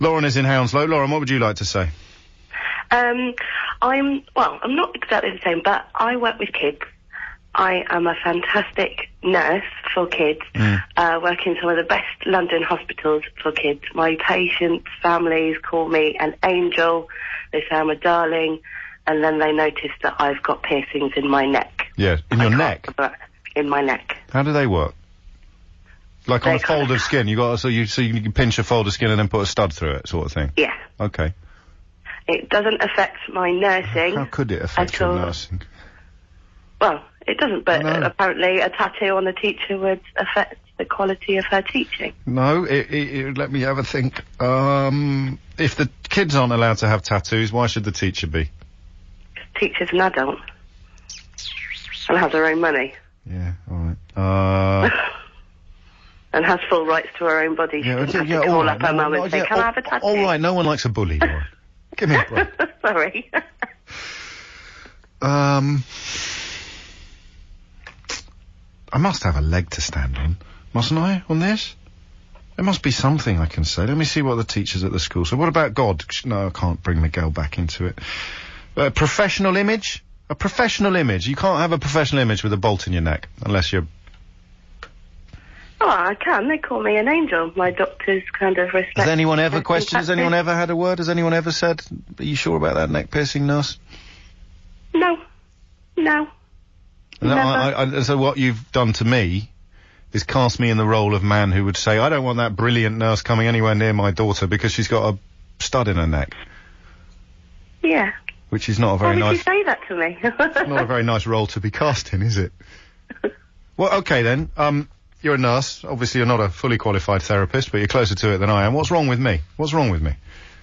Lauren is in Hounslow. Lauren, what would you like to say? I'm not exactly the same, but I work with kids. I am a fantastic nurse for kids, work in some of the best London hospitals for kids. My patients' families call me an angel. They say I'm a darling, and then they notice that I've got piercings in my neck. Yeah, in your neck? In my neck. How do they work? Like on a fold of skin, so you can pinch a fold of skin and then put a stud through it, sort of thing? Yeah. Okay. It doesn't affect my nursing. How could it affect your nursing? Well, it doesn't, but apparently a tattoo on a teacher would affect the quality of her teaching. No, let me have a think. If the kids aren't allowed to have tattoos, why should the teacher be? The teacher's an adult. And has her own money. Yeah, alright. And has full rights to her own body. She doesn't have to call up her mum and say, can I have a tattoo? Alright, no one likes a bully, Lauren. Give me a break. Sorry. I must have a leg to stand on, mustn't I, on this? There must be something I can say. Let me see what the teachers at the school say. What about God? No, I can't bring Miguel back into it. Professional image? A professional image. You can't have a professional image with a bolt in your neck, unless you're... Oh, I can. They call me an angel. My doctors kind of respect... Has anyone ever questioned? Has anyone ever had a word? Has anyone ever said, are you sure about that neck piercing, nurse? No. So what you've done to me is cast me in the role of man who would say, I don't want that brilliant nurse coming anywhere near my daughter because she's got a stud in her neck. Yeah. Which is not a very nice... Why would you say that to me? It's not a very nice role to be cast in, is it? Well, okay then. You're a nurse. Obviously you're not a fully qualified therapist, but you're closer to it than I am. What's wrong with me? What's wrong with me?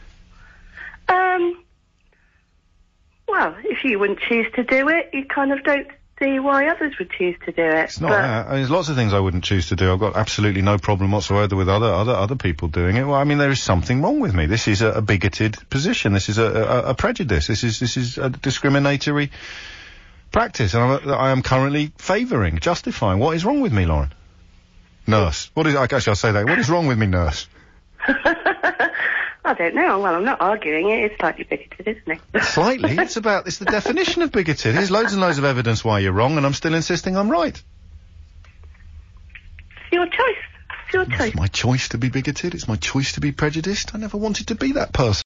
Well, if you wouldn't choose to do it, you kind of don't see why others would choose to do it. It's not that. I mean, there's lots of things I wouldn't choose to do. I've got absolutely no problem whatsoever with other people doing it. Well, I mean, there is something wrong with me. This is a bigoted position. This is a prejudice. This is a discriminatory practice, and I am currently favouring, justifying. What is wrong with me, Lauren? Nurse. Actually, I'll say that. What is wrong with me, nurse? I don't know. Well, I'm not arguing it. It's slightly bigoted, isn't it? Slightly? It's the definition of bigoted. There's loads and loads of evidence why you're wrong, and I'm still insisting I'm right. It's your choice. It's your choice. It's my choice to be bigoted. It's my choice to be prejudiced. I never wanted to be that person.